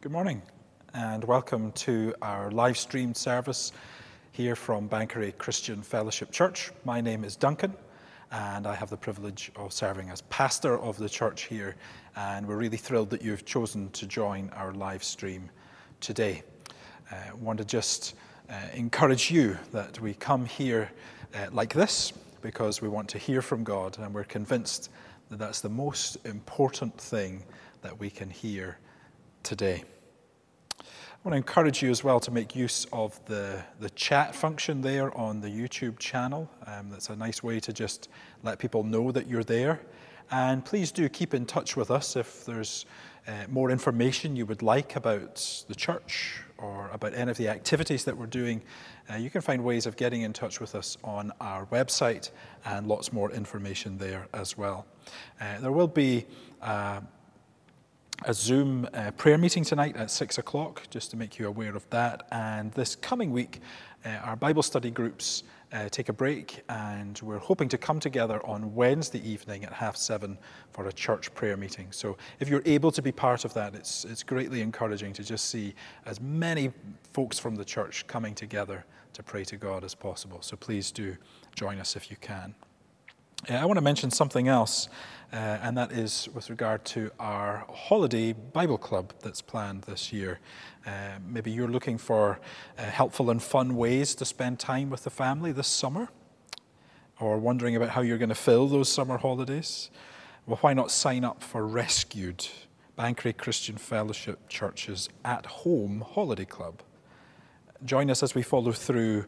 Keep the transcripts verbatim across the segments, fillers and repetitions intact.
Good morning and welcome to our live streamed service here from Bankery Christian Fellowship Church. My name is Duncan and I have the privilege of serving as pastor of the church here, and we're really thrilled that you've chosen to join our live stream today. I uh, want to just uh, encourage you that we come here uh, like this because we want to hear from God, and we're convinced that that's the most important thing that we can hear today. I want to encourage you as well to make use of the, the chat function there on the YouTube channel. Um, that's a nice way to just let people know that you're there. And please do keep in touch with us if there's uh, more information you would like about the church or about any of the activities that we're doing. Uh, you can find ways of getting in touch with us on our website, and lots more information there as well. Uh, there will be uh, a Zoom uh, prayer meeting tonight at six o'clock, just to make you aware of that. And this coming week, uh, our Bible study groups uh, take a break, and we're hoping to come together on Wednesday evening at half seven for a church prayer meeting. So if you're able to be part of that, it's it's greatly encouraging to just see as many folks from the church coming together to pray to God as possible. So please do join us if you can. Uh, I want to mention something else, uh, and that is with regard to our holiday Bible club that's planned this year. Uh, maybe you're looking for uh, helpful and fun ways to spend time with the family this summer, or wondering about how you're going to fill those summer holidays. Well, why not sign up for Rescued, Bankery Christian Fellowship Church's at-home holiday club? Join us as we follow through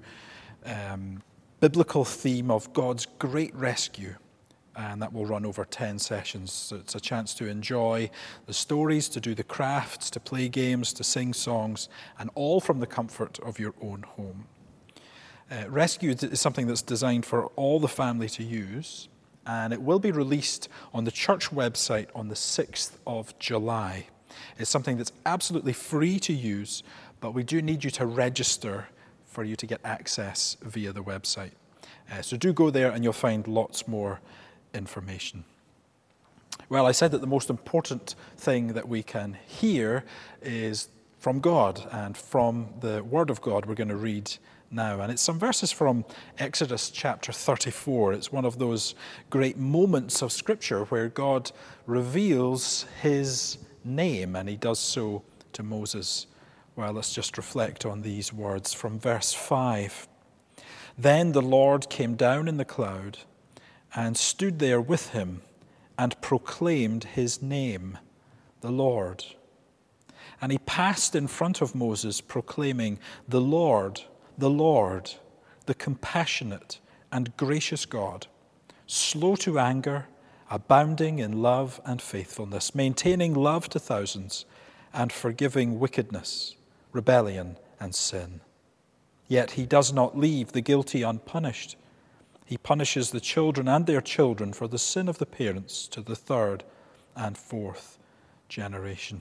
um, biblical theme of God's great rescue, and that will run over ten sessions. So it's a chance to enjoy the stories, to do the crafts, to play games, to sing songs, and all from the comfort of your own home. Uh, Rescued is something that's designed for all the family to use, and it will be released on the church website on the sixth of July. It's something that's absolutely free to use, but we do need you to register for you to get access via the website. Uh, so do go there and you'll find lots more information. Well, I said that the most important thing that we can hear is from God and from the Word of God we're going to read now. And it's some verses from Exodus chapter thirty-four. It's one of those great moments of Scripture where God reveals his name, and he does so to Moses. Well, let's just reflect on these words from verse five. Then the Lord came down in the cloud and stood there with him and proclaimed his name, the Lord. And he passed in front of Moses, proclaiming, "The Lord, the Lord, the compassionate and gracious God, slow to anger, abounding in love and faithfulness, maintaining love to thousands, and forgiving wickedness, rebellion, and sin. Yet he does not leave the guilty unpunished. He punishes the children and their children for the sin of the parents to the third and fourth generation."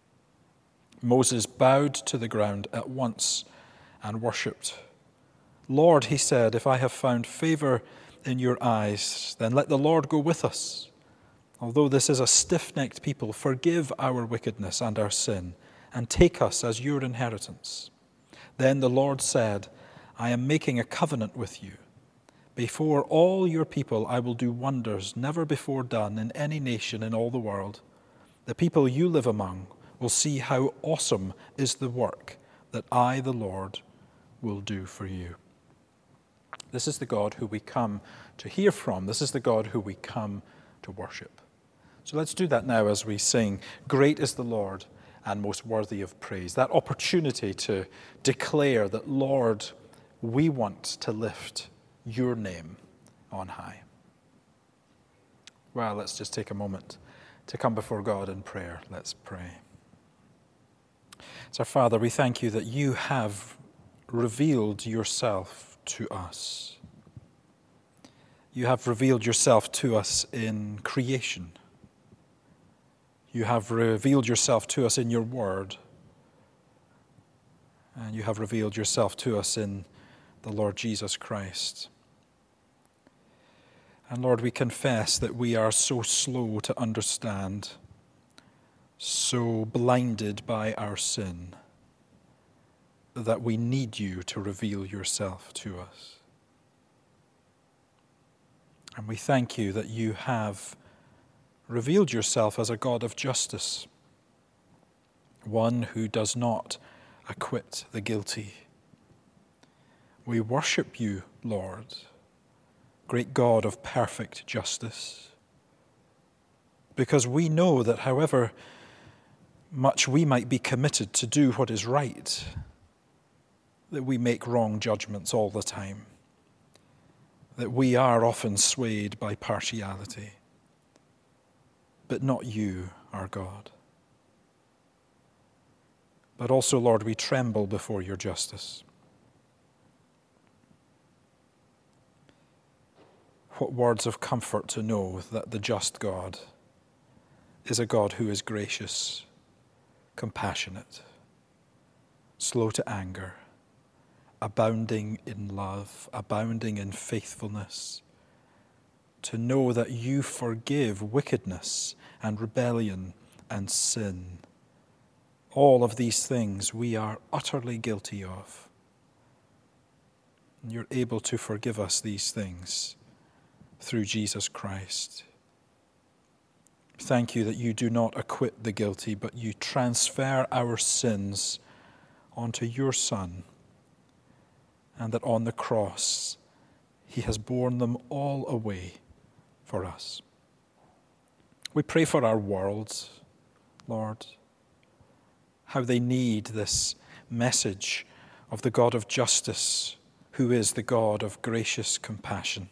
Moses bowed to the ground at once and worshipped. "Lord," he said, "if I have found favor in your eyes, then let the Lord go with us. Although this is a stiff-necked people, forgive our wickedness and our sin, and take us as your inheritance." Then the Lord said, "I am making a covenant with you. Before all your people I will do wonders never before done in any nation in all the world. The people you live among will see how awesome is the work that I, the Lord, will do for you." This is the God who we come to hear from. This is the God who we come to worship. So let's do that now as we sing, "Great is the Lord and most worthy of praise." That opportunity to declare that, Lord, we want to lift your name on high. Well, let's just take a moment to come before God in prayer. Let's pray. So, our Father, we thank you that you have revealed yourself to us. You have revealed yourself to us in creation. You have revealed yourself to us in your word. And you have revealed yourself to us in the Lord Jesus Christ. And Lord, we confess that we are so slow to understand, so blinded by our sin that we need you to reveal yourself to us. And we thank you that you have revealed yourself as a God of justice, one who does not acquit the guilty. We worship you, Lord, great God of perfect justice, because we know that however much we might be committed to do what is right, that we make wrong judgments all the time, that we are often swayed by partiality, but not you, our God. But also, Lord, we tremble before your justice. What words of comfort to know that the just God is a God who is gracious, compassionate, slow to anger, abounding in love, abounding in faithfulness, to know that you forgive wickedness and rebellion and sin. All of these things we are utterly guilty of. And you're able to forgive us these things through Jesus Christ. Thank you that you do not acquit the guilty, but you transfer our sins onto your Son, and that on the cross he has borne them all away for us. We pray for our world, Lord, how they need this message of the God of justice, who is the God of gracious compassion.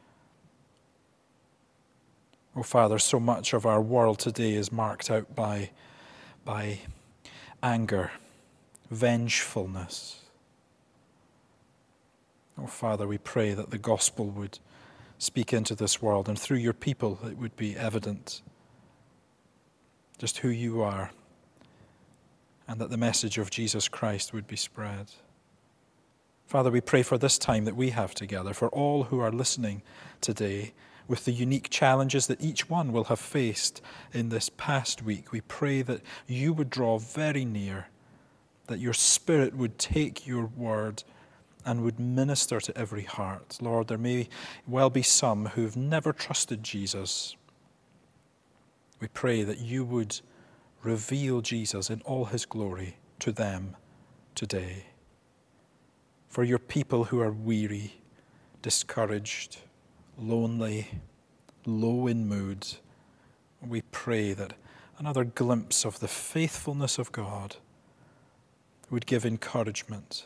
Oh, Father, so much of our world today is marked out by, by anger, vengefulness. Oh, Father, we pray that the gospel would speak into this world, and through your people it would be evident just who you are, and that the message of Jesus Christ would be spread. Father, we pray for this time that we have together, for all who are listening today, with the unique challenges that each one will have faced in this past week. We pray that you would draw very near, that your Spirit would take your word and would minister to every heart. Lord, there may well be some who've never trusted Jesus. We pray that you would reveal Jesus in all his glory to them today. For your people who are weary, discouraged, lonely, low in mood, we pray that another glimpse of the faithfulness of God would give encouragement.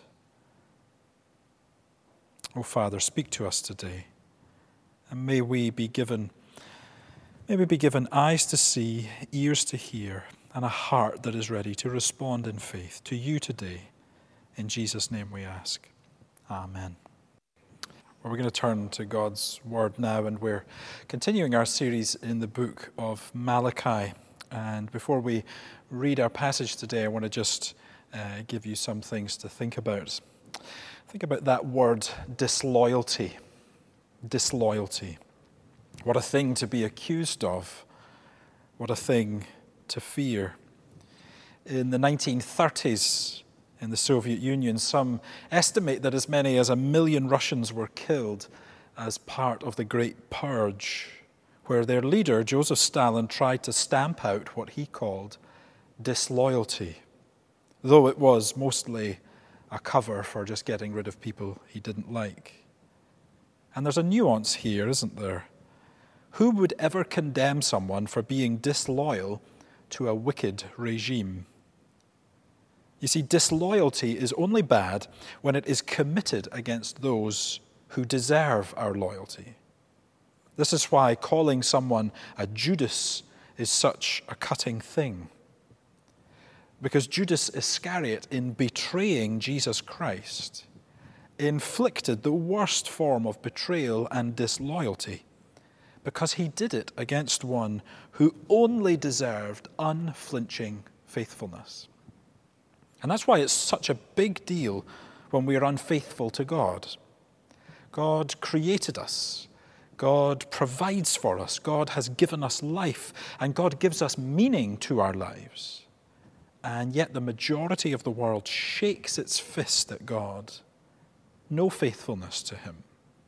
Oh, Father, speak to us today, and may we be given, may we be given eyes to see, ears to hear, and a heart that is ready to respond in faith to you today. In Jesus' name we ask. Amen. Well, we're going to turn to God's Word now, and we're continuing our series in the book of Malachi. And before we read our passage today, I want to just uh, give you some things to think about. Think about that word, disloyalty. Disloyalty. What a thing to be accused of. What a thing to fear. In the nineteen thirties, in the Soviet Union, some estimate that as many as a million Russians were killed as part of the Great Purge, where their leader, Joseph Stalin, tried to stamp out what he called disloyalty, though it was mostly a cover for just getting rid of people he didn't like. And there's a nuance here, isn't there? Who would ever condemn someone for being disloyal to a wicked regime? You see, disloyalty is only bad when it is committed against those who deserve our loyalty. This is why calling someone a Judas is such a cutting thing. Because Judas Iscariot, in betraying Jesus Christ, inflicted the worst form of betrayal and disloyalty, because he did it against one who only deserved unflinching faithfulness. And that's why it's such a big deal when we are unfaithful to God. God created us. God provides for us. God has given us life, and God gives us meaning to our lives. And yet the majority of the world shakes its fist at God. No faithfulness to him.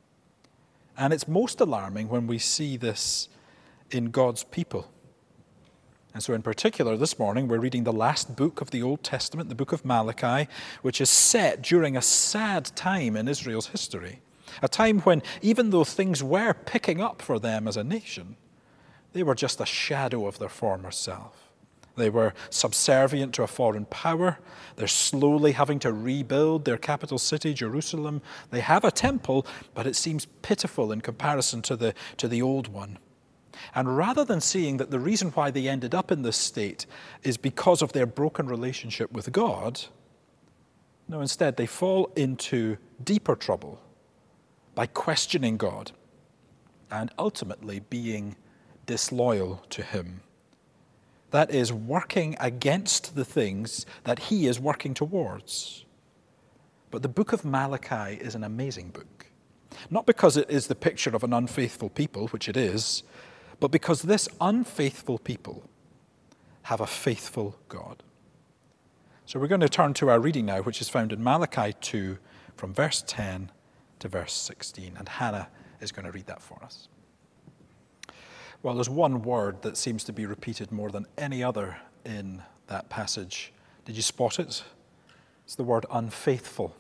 And it's most alarming when we see this in God's people. And so in particular, this morning, we're reading the last book of the Old Testament, the book of Malachi, which is set during a sad time in Israel's history. A time when, even though things were picking up for them as a nation, they were just a shadow of their former self. They were subservient to a foreign power. They're slowly having to rebuild their capital city, Jerusalem. They have a temple, but it seems pitiful in comparison to the, to the old one. And rather than seeing that the reason why they ended up in this state is because of their broken relationship with God, no, instead they fall into deeper trouble by questioning God and ultimately being disloyal to him. That is, working against the things that he is working towards. But the book of Malachi is an amazing book. Not because it is the picture of an unfaithful people, which it is, but because this unfaithful people have a faithful God. So we're going to turn to our reading now, which is found in Malachi two, from verse ten to verse sixteen. And Hannah is going to read that for us. Well, there's one word that seems to be repeated more than any other in that passage. Did you spot it? It's the word unfaithful.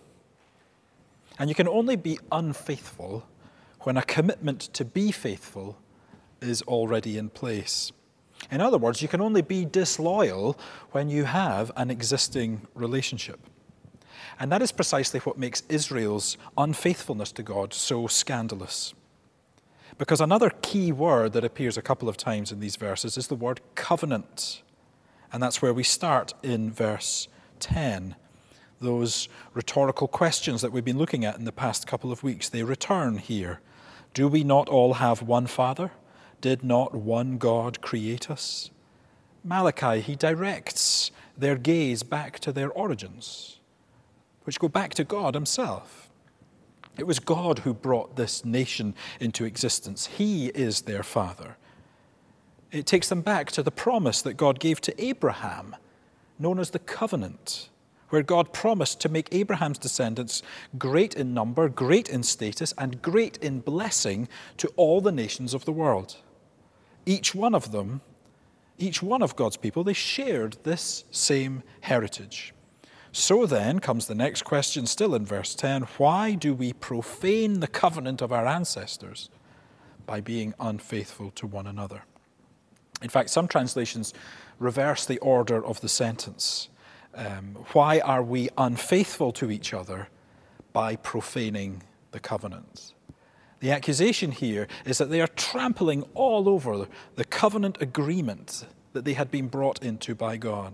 And you can only be unfaithful when a commitment to be faithful is already in place. In other words, you can only be disloyal when you have an existing relationship. And that is precisely what makes Israel's unfaithfulness to God so scandalous. Because another key word that appears a couple of times in these verses is the word covenant. And that's where we start in verse ten. Those rhetorical questions that we've been looking at in the past couple of weeks, they return here. Do we not all have one Father? Did not one God create us? Malachi, he directs their gaze back to their origins, which go back to God himself. It was God who brought this nation into existence. He is their father. It takes them back to the promise that God gave to Abraham, known as the covenant, where God promised to make Abraham's descendants great in number, great in status, and great in blessing to all the nations of the world. Each one of them, each one of God's people, they shared this same heritage. So then comes the next question, still in verse ten. Why do we profane the covenant of our ancestors by being unfaithful to one another? In fact, some translations reverse the order of the sentence. Um, why are we unfaithful to each other by profaning the covenant? The accusation here is that they are trampling all over the covenant agreement that they had been brought into by God.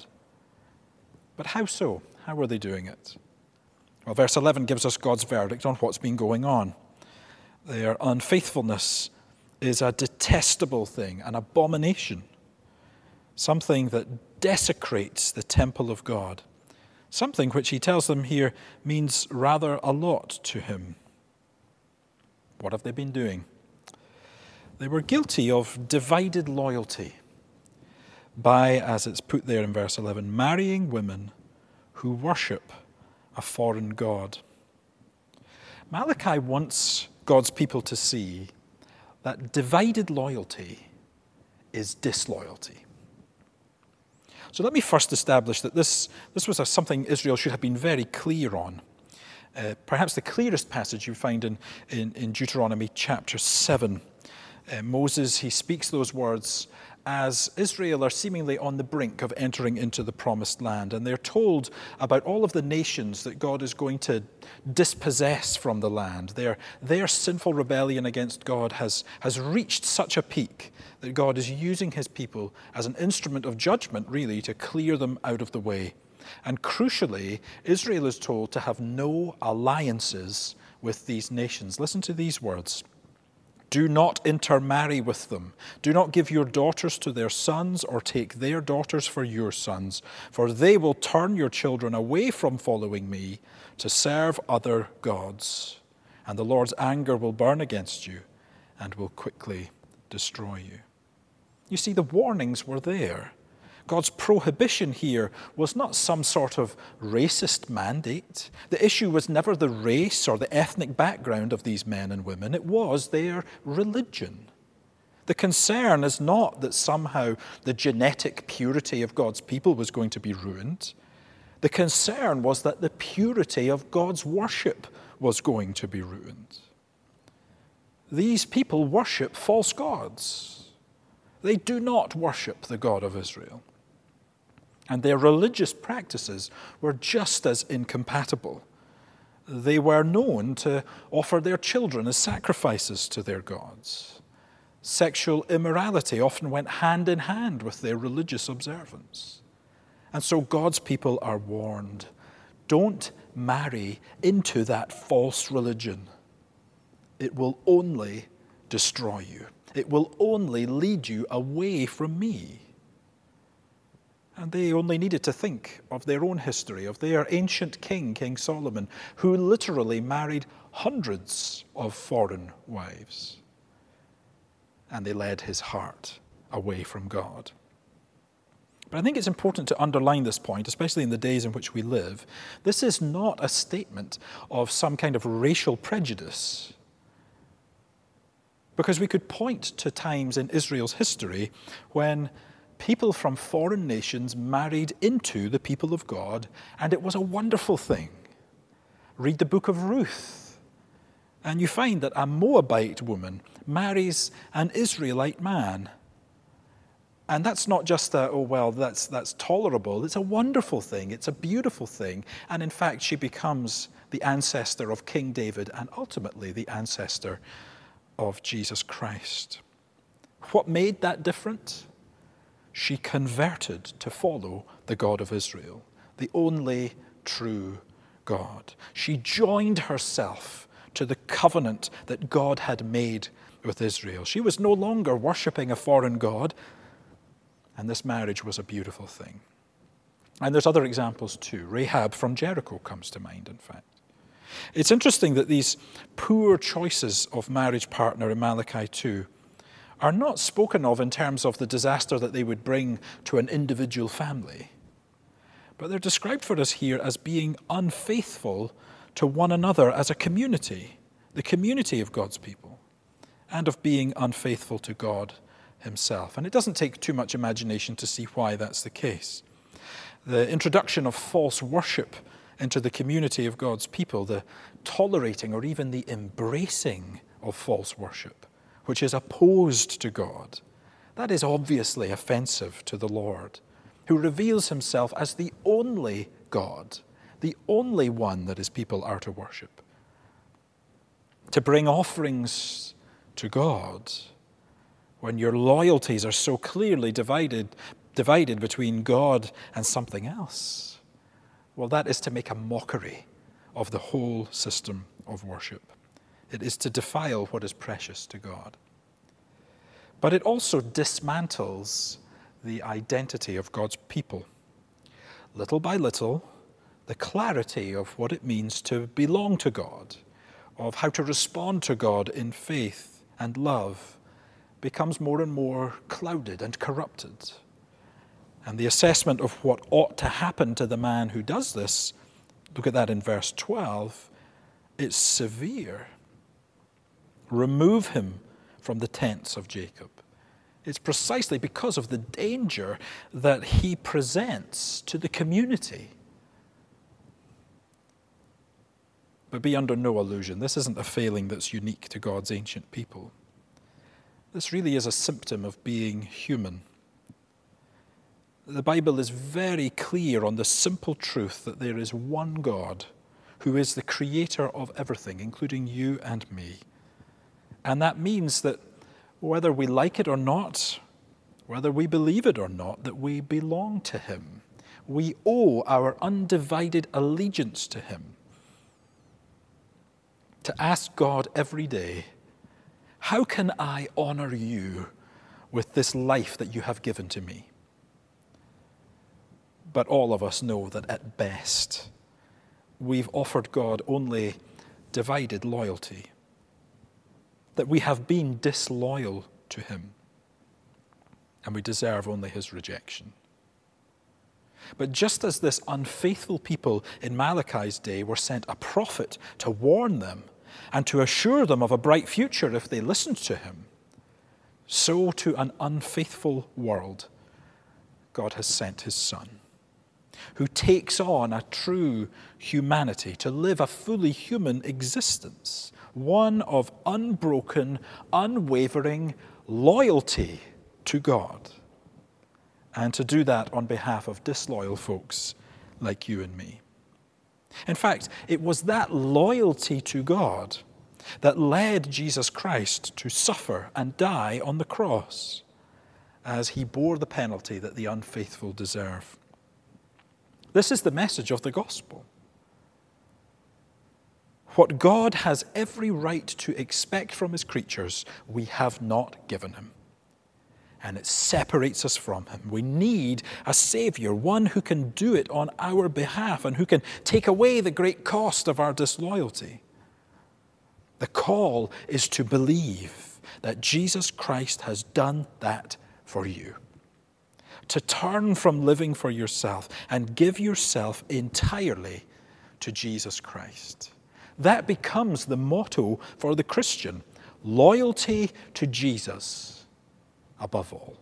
But how so? How were they doing it? Well, verse eleven gives us God's verdict on what's been going on. Their unfaithfulness is a detestable thing, an abomination, something that desecrates the temple of God, something which he tells them here means rather a lot to him. What have they been doing? They were guilty of divided loyalty by, as it's put there in verse eleven, marrying women who worship a foreign god. Malachi wants God's people to see that divided loyalty is disloyalty. So let me first establish that this, this was a, something Israel should have been very clear on. Uh, perhaps the clearest passage you find in, in, in Deuteronomy chapter seven. Uh, Moses, he speaks those words as Israel are seemingly on the brink of entering into the promised land. And they're told about all of the nations that God is going to dispossess from the land. Their, their sinful rebellion against God has, has reached such a peak that God is using his people as an instrument of judgment, really, to clear them out of the way. And crucially, Israel is told to have no alliances with these nations. Listen to these words. Do not intermarry with them. Do not give your daughters to their sons or take their daughters for your sons, for they will turn your children away from following me to serve other gods. And the Lord's anger will burn against you, and will quickly destroy you. You see, the warnings were there. God's prohibition here was not some sort of racist mandate. The issue was never the race or the ethnic background of these men and women. It was their religion. The concern is not that somehow the genetic purity of God's people was going to be ruined. The concern was that the purity of God's worship was going to be ruined. These people worship false gods. They do not worship the God of Israel. And their religious practices were just as incompatible. They were known to offer their children as sacrifices to their gods. Sexual immorality often went hand in hand with their religious observance. And so God's people are warned, don't marry into that false religion. It will only destroy you. It will only lead you away from me. And they only needed to think of their own history, of their ancient king, King Solomon, who literally married hundreds of foreign wives. And they led his heart away from God. But I think it's important to underline this point, especially in the days in which we live. This is not a statement of some kind of racial prejudice. Because we could point to times in Israel's history when people from foreign nations married into the people of God, and it was a wonderful thing. Read the book of Ruth, and you find that a Moabite woman marries an Israelite man. And that's not just a, oh, well, that's, that's tolerable. It's a wonderful thing. It's a beautiful thing. And in fact, she becomes the ancestor of King David and ultimately the ancestor of Jesus Christ. What made that different? She converted to follow the God of Israel, the only true God. She joined herself to the covenant that God had made with Israel. She was no longer worshiping a foreign god, and this marriage was a beautiful thing. And there's other examples too. Rahab from Jericho comes to mind, in fact. It's interesting that these poor choices of marriage partner in Malachi two are not spoken of in terms of the disaster that they would bring to an individual family, but they're described for us here as being unfaithful to one another as a community, the community of God's people, and of being unfaithful to God himself. And it doesn't take too much imagination to see why that's the case. The introduction of false worship into the community of God's people, the tolerating or even the embracing of false worship, which is opposed to God, that is obviously offensive to the Lord, who reveals himself as the only God, the only one that his people are to worship. To bring offerings to God when your loyalties are so clearly divided, divided between God and something else, well, that is to make a mockery of the whole system of worship. It is to defile what is precious to God. But it also dismantles the identity of God's people. Little by little, the clarity of what it means to belong to God, of how to respond to God in faith and love, becomes more and more clouded and corrupted. And the assessment of what ought to happen to the man who does this, look at that in verse twelve, it's severe. Remove him from the tents of Jacob. It's precisely because of the danger that he presents to the community. But be under no illusion, this isn't a failing that's unique to God's ancient people. This really is a symptom of being human. The Bible is very clear on the simple truth that there is one God who is the creator of everything, including you and me. And that means that whether we like it or not, whether we believe it or not, that we belong to him. We owe our undivided allegiance to him. To ask God every day, how can I honor you with this life that you have given to me? But all of us know that at best, we've offered God only divided loyalty. that we have been disloyal to him, and we deserve only his rejection. But just as this unfaithful people in Malachi's day were sent a prophet to warn them and to assure them of a bright future if they listened to him, so to an unfaithful world, God has sent his Son, who takes on a true humanity to live a fully human existence, one of unbroken, unwavering loyalty to God, and to do that on behalf of disloyal folks like you and me. In fact, it was that loyalty to God that led Jesus Christ to suffer and die on the cross as he bore the penalty that the unfaithful deserve. This is the message of the gospel. What God has every right to expect from his creatures, we have not given him. And it separates us from him. We need a Savior, one who can do it on our behalf and who can take away the great cost of our disloyalty. The call is to believe that Jesus Christ has done that for you. To turn from living for yourself and give yourself entirely to Jesus Christ. That becomes the motto for the Christian: loyalty to Jesus above all.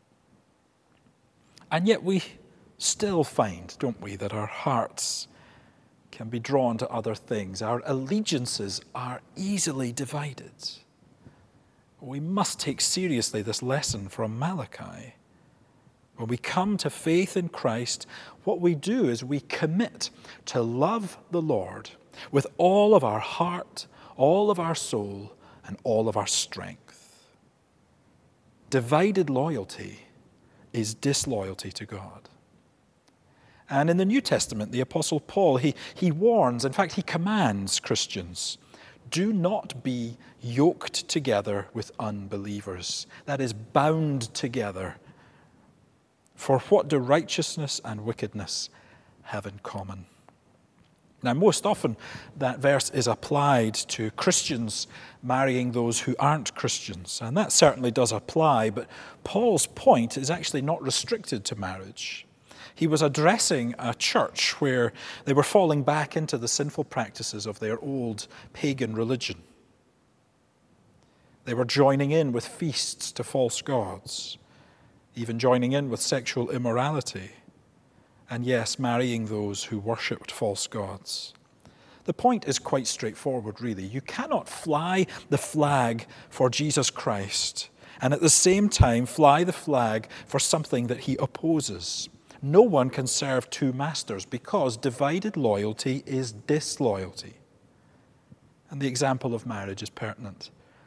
And yet we still find, don't we, that our hearts can be drawn to other things. Our allegiances are easily divided. We must take seriously this lesson from Malachi. When we come to faith in Christ, what we do is we commit to love the Lord with all of our heart, all of our soul, and all of our strength. Divided loyalty is disloyalty to God. And in the New Testament, the Apostle Paul, he, he warns, in fact, he commands Christians, do not be yoked together with unbelievers. That is, bound together. For what do righteousness and wickedness have in common? Now, most often that verse is applied to Christians marrying those who aren't Christians, and that certainly does apply, but Paul's point is actually not restricted to marriage. He was addressing a church where they were falling back into the sinful practices of their old pagan religion. They were joining in with feasts to false gods, even joining in with sexual immorality, and yes, marrying those who worshipped false gods. The point is quite straightforward, really. You cannot fly the flag for Jesus Christ and at the same time fly the flag for something that he opposes. No one can serve two masters because divided loyalty is disloyalty. And the example of marriage is pertinent.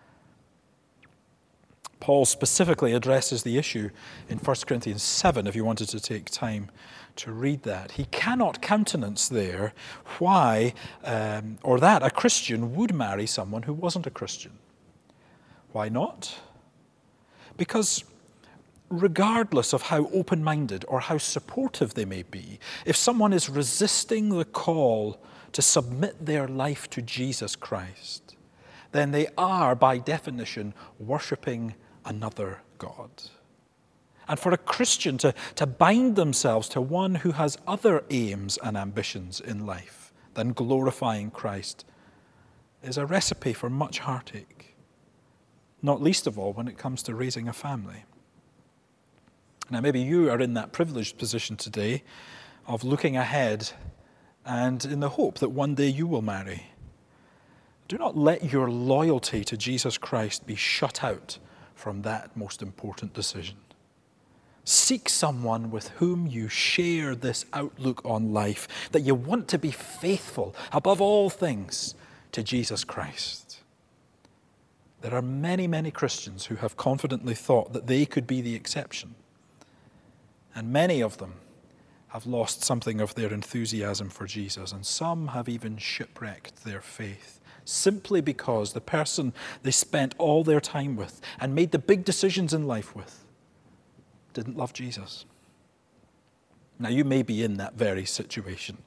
Paul specifically addresses the issue in First Corinthians seven, if you wanted to take time to read that. He cannot countenance there why um, or that a Christian would marry someone who wasn't a Christian. Why not? Because regardless of how open-minded or how supportive they may be, if someone is resisting the call to submit their life to Jesus Christ, then they are, by definition, worshipping another God. And for a Christian to, to bind themselves to one who has other aims and ambitions in life than glorifying Christ is a recipe for much heartache, not least of all when it comes to raising a family. Now, maybe you are in that privileged position today of looking ahead and in the hope that one day you will marry. Do not let your loyalty to Jesus Christ be shut out from that most important decision. Seek someone with whom you share this outlook on life, that you want to be faithful above all things to Jesus Christ. There are many, many Christians who have confidently thought that they could be the exception. And many of them have lost something of their enthusiasm for Jesus, and some have even shipwrecked their faith, simply because the person they spent all their time with and made the big decisions in life with didn't love Jesus. Now, you may be in that very situation.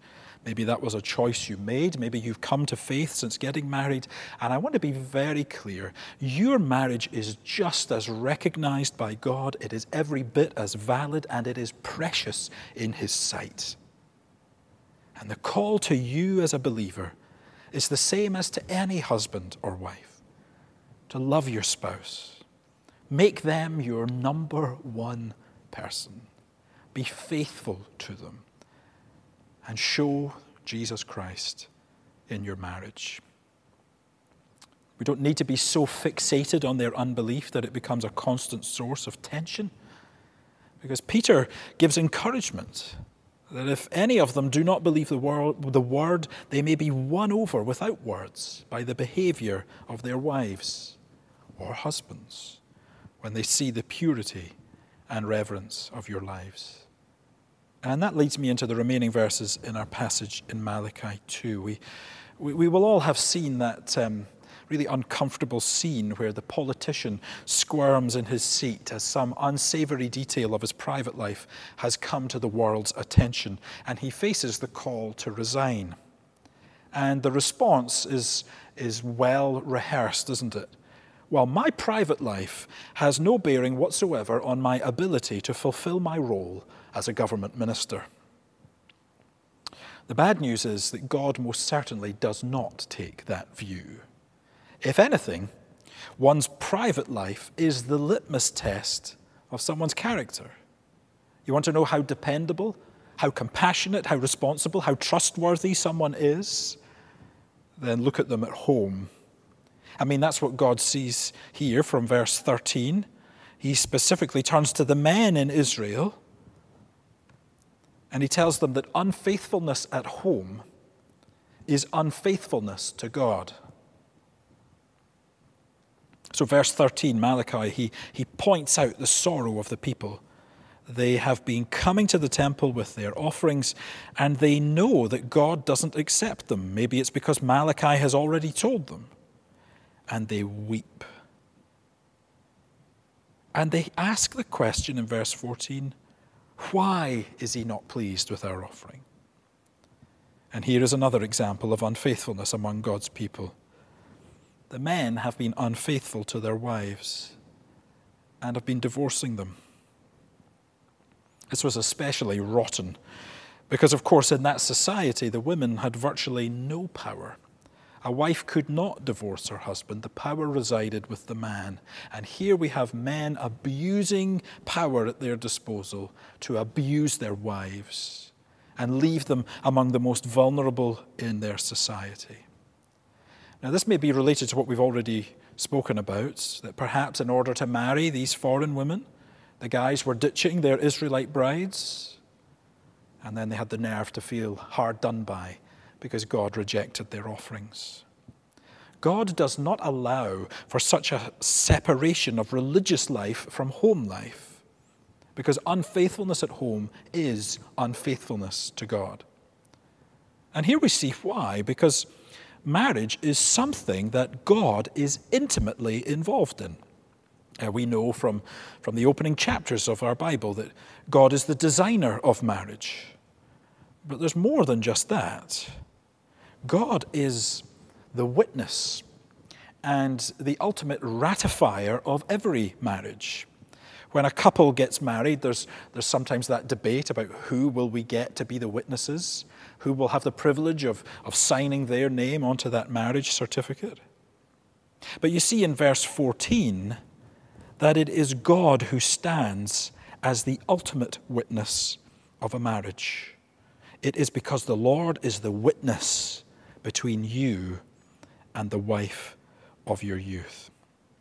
Maybe that was a choice you made. Maybe you've come to faith since getting married. And I want to be very clear. Your marriage is just as recognized by God. It is every bit as valid, and it is precious in His sight. And the call to you as a believer is the same as to any husband or wife. To love your spouse. Make them your number one person. Be faithful to them. And show Jesus Christ in your marriage. We don't need to be so fixated on their unbelief that it becomes a constant source of tension. Because Peter gives encouragement that if any of them do not believe the word, the word, they may be won over without words by the behavior of their wives or husbands when they see the purity and reverence of your lives. And that leads me into the remaining verses in our passage in Malachi two. We, we, we will all have seen that um, really uncomfortable scene where the politician squirms in his seat as some unsavory detail of his private life has come to the world's attention, and he faces the call to resign. And the response is, is well rehearsed, isn't it? Well, my private life has no bearing whatsoever on my ability to fulfill my role as a government minister. The bad news is that God most certainly does not take that view. If anything, one's private life is the litmus test of someone's character. You want to know how dependable, how compassionate, how responsible, how trustworthy someone is? Then look at them at home. I mean, that's what God sees here from verse thirteen. He specifically turns to the men in Israel, and he tells them that unfaithfulness at home is unfaithfulness to God. So verse thirteen, Malachi, he, he points out the sorrow of the people. They have been coming to the temple with their offerings, and they know that God doesn't accept them. Maybe it's because Malachi has already told them. And they weep. And they ask the question in verse fourteen, why is he not pleased with our offering? And here is another example of unfaithfulness among God's people. The men have been unfaithful to their wives and have been divorcing them. This was especially rotten because, of course, in that society, the women had virtually no power. A wife could not divorce her husband. The power resided with the man. And here we have men abusing power at their disposal to abuse their wives and leave them among the most vulnerable in their society. Now, this may be related to what we've already spoken about, that perhaps in order to marry these foreign women, the guys were ditching their Israelite brides, and then they had the nerve to feel hard done by because God rejected their offerings. God does not allow for such a separation of religious life from home life, because unfaithfulness at home is unfaithfulness to God. And here we see why, because marriage is something that God is intimately involved in. Uh, we know from, from the opening chapters of our Bible that God is the designer of marriage. But there's more than just that. God is the witness and the ultimate ratifier of every marriage. When a couple gets married, there's, there's sometimes that debate about who will we get to be the witnesses, who will have the privilege of, of signing their name onto that marriage certificate. But you see in verse fourteen that it is God who stands as the ultimate witness of a marriage. It is because the Lord is the witness between you and the wife of your youth.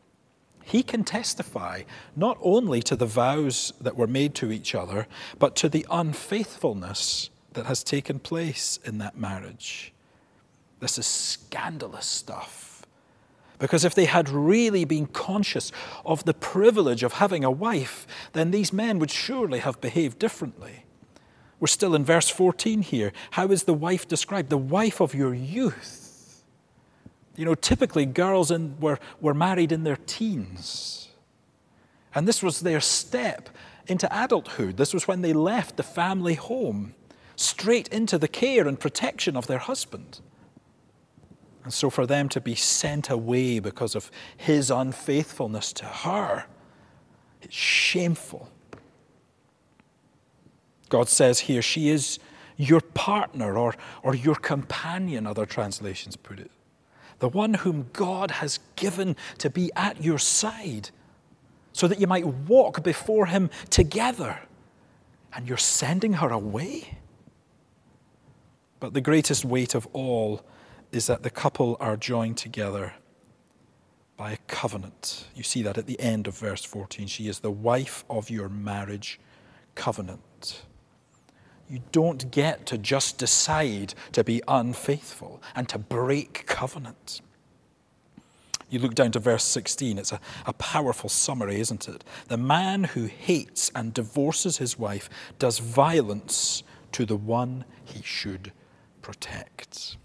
He can testify not only to the vows that were made to each other, but to the unfaithfulness that has taken place in that marriage. This is scandalous stuff. Because if they had really been conscious of the privilege of having a wife, then these men would surely have behaved differently. We're still in verse fourteen here. How is the wife described? The wife of your youth. You know, typically girls in, were, were married in their teens. And this was their step into adulthood. This was when they left the family home. straight into the care and protection of their husband. And so for them to be sent away because of his unfaithfulness to her, it's shameful. God says here, she is your partner or, or your companion, other translations put it. The one whom God has given to be at your side so that you might walk before him together. And you're sending her away? But the greatest weight of all is that the couple are joined together by a covenant. You see that at the end of verse fourteen. She is the wife of your marriage covenant. You don't get to just decide to be unfaithful and to break covenant. You look down to verse sixteen. It's a, a powerful summary, isn't it? The man who hates and divorces his wife does violence to the one he should protect.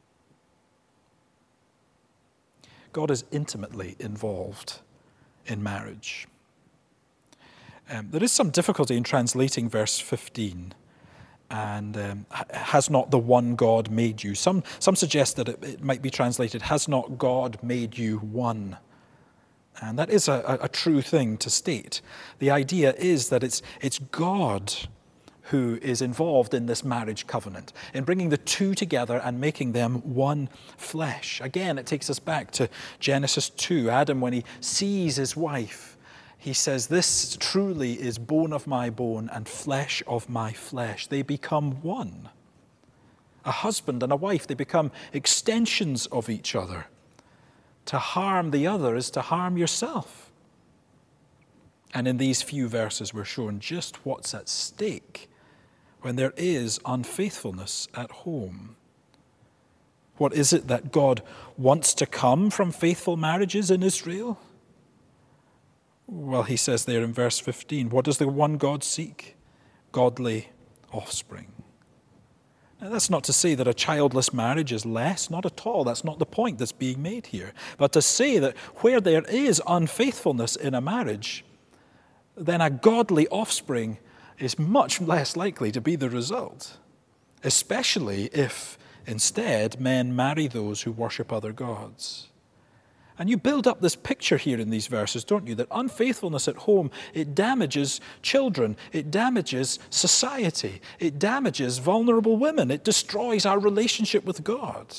God is intimately involved in marriage. Um, there is some difficulty in translating verse fifteen. And um, has not the one God made you? Some some suggest that it, it might be translated, has not God made you one? And that is a, a, a true thing to state. The idea is that it's it's God who is involved in this marriage covenant, in bringing the two together and making them one flesh. Again, it takes us back to Genesis two. Adam, when he sees his wife, he says, this truly is bone of my bone and flesh of my flesh. They become one. A husband and a wife, they become extensions of each other. To harm the other is to harm yourself. And in these few verses, we're shown just what's at stake when there is unfaithfulness at home. What is it that God wants to come from faithful marriages in Israel? Well, he says there in verse fifteen, what does the one God seek? Godly offspring. Now, that's not to say that a childless marriage is less, not at all. That's not the point that's being made here. But to say that where there is unfaithfulness in a marriage, then a godly offspring is much less likely to be the result, especially if instead men marry those who worship other gods. And you build up this picture here in these verses, don't you? That unfaithfulness at home, it damages children. It damages society. It damages vulnerable women. It destroys our relationship with God.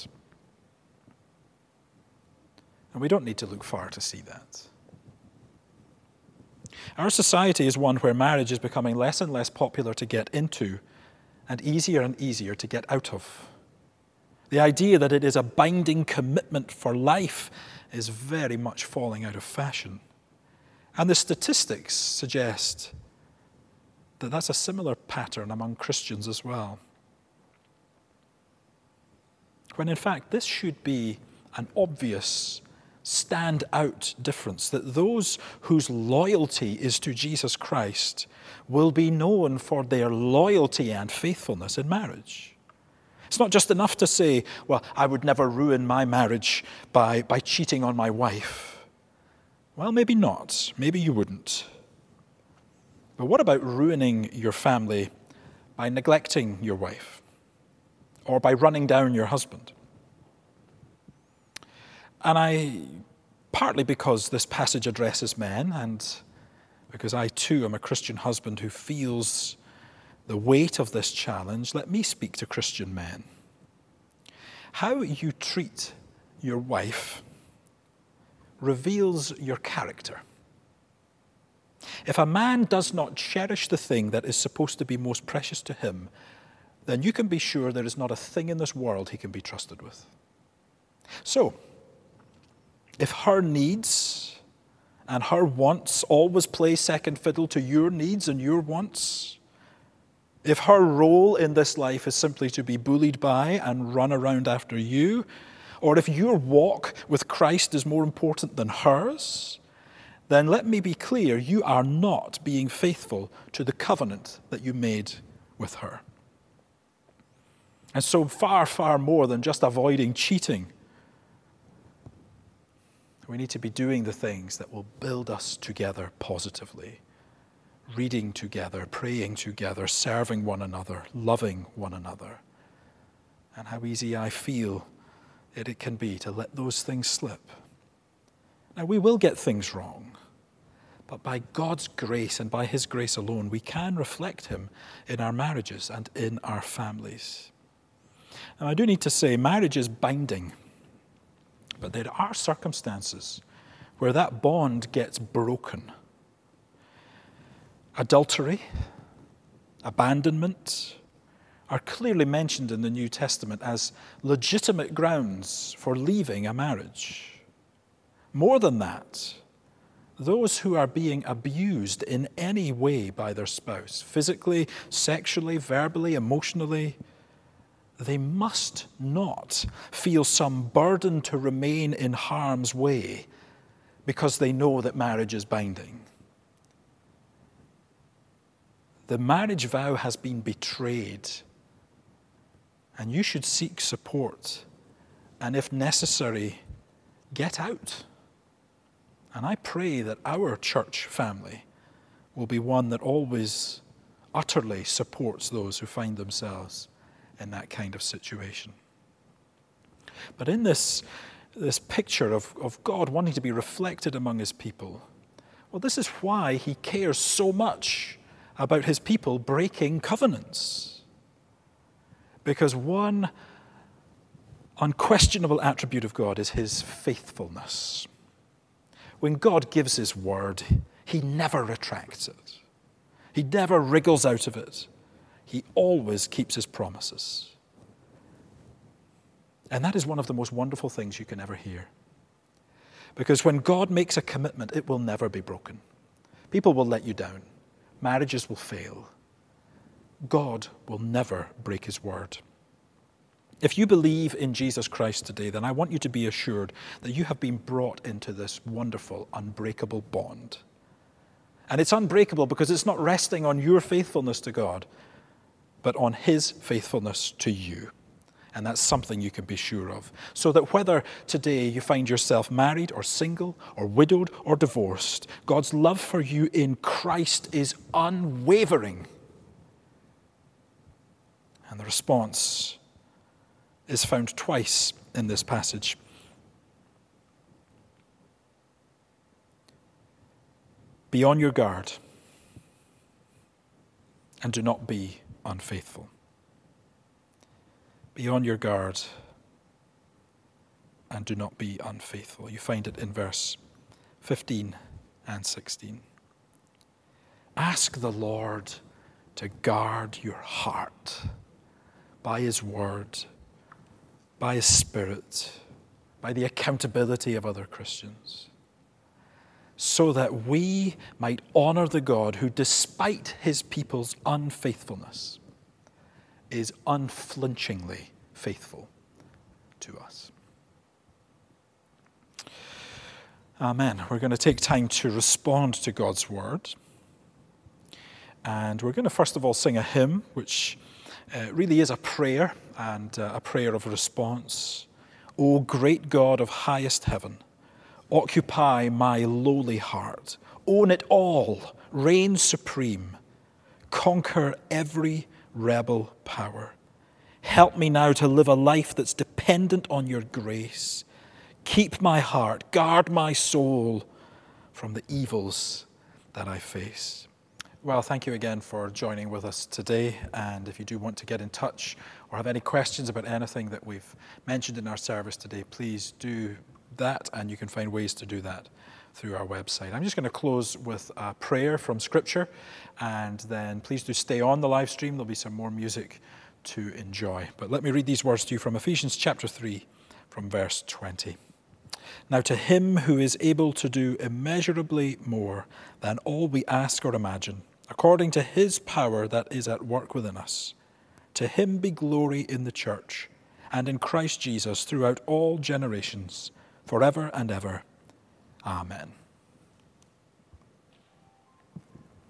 And we don't need to look far to see that. Our society is one where marriage is becoming less and less popular to get into and easier and easier to get out of. The idea that it is a binding commitment for life is very much falling out of fashion. And the statistics suggest that that's a similar pattern among Christians as well. When in fact, this should be an obvious, stand-out difference, that those whose loyalty is to Jesus Christ will be known for their loyalty and faithfulness in marriage. It's not just enough to say, well, I would never ruin my marriage by, by cheating on my wife. Well, maybe not. Maybe you wouldn't. But what about ruining your family by neglecting your wife or by running down your husband? And I, partly because this passage addresses men and because I too am a Christian husband who feels the weight of this challenge, let me speak to Christian men. How you treat your wife reveals your character. If a man does not cherish the thing that is supposed to be most precious to him, then you can be sure there is not a thing in this world he can be trusted with. So, if her needs and her wants always play second fiddle to your needs and your wants, if her role in this life is simply to be bullied by and run around after you, or if your walk with Christ is more important than hers, then let me be clear, you are not being faithful to the covenant that you made with her. And so far, far more than just avoiding cheating, we need to be doing the things that will build us together positively. reading together, praying together, serving one another, loving one another. And how easy I feel it, it can be to let those things slip. Now, we will get things wrong, but by God's grace and by his grace alone, we can reflect him in our marriages and in our families. Now, I do need to say, marriage is binding, but there are circumstances where that bond gets broken. Adultery, abandonment are clearly mentioned in the New Testament as legitimate grounds for leaving a marriage. More than that, those who are being abused in any way by their spouse, physically, sexually, verbally, emotionally, they must not feel some burden to remain in harm's way because they know that marriage is binding. The marriage vow has been betrayed, and you should seek support, and if necessary, get out. And I pray that our church family will be one that always utterly supports those who find themselves in that kind of situation. But in this, this picture of, of God wanting to be reflected among his people, well, this is why he cares so much about his people breaking covenants. Because one unquestionable attribute of God is his faithfulness. When God gives his word, he never retracts it. He never wriggles out of it. He always keeps his promises. And that is one of the most wonderful things you can ever hear. Because when God makes a commitment, it will never be broken. People will let you down. Marriages will fail. God will never break his word. If you believe in Jesus Christ today, then I want you to be assured that you have been brought into this wonderful, unbreakable bond. And it's unbreakable because it's not resting on your faithfulness to God, but on his faithfulness to you. And that's something you can be sure of. So that whether today you find yourself married or single or widowed or divorced, God's love for you in Christ is unwavering. And the response is found twice in this passage. Be on your guard and do not be unfaithful. Be on your guard and do not be unfaithful. You find it in verse fifteen and sixteen. Ask the Lord to guard your heart by his word, by his Spirit, by the accountability of other Christians, so that we might honor the God who, despite his people's unfaithfulness, is unflinchingly faithful to us. Amen. We're going to take time to respond to God's word. And we're going to first of all sing a hymn, which uh, really is a prayer and uh, a prayer of response. O great God of highest heaven, occupy my lowly heart. Own it all. Reign supreme. Conquer every rebel power. Help me now to live a life that's dependent on your grace. Keep my heart, guard my soul from the evils that I face. Well, thank you again for joining with us today. And if you do want to get in touch or have any questions about anything that we've mentioned in our service today, please do that, and you can find ways to do that through our website. I'm just going to close with a prayer from Scripture, and then please do stay on the live stream. There'll be some more music to enjoy. But let me read these words to you from Ephesians chapter three, from verse twenty. Now to him who is able to do immeasurably more than all we ask or imagine, according to his power that is at work within us, to him be glory in the church and in Christ Jesus throughout all generations, forever and ever. Amen.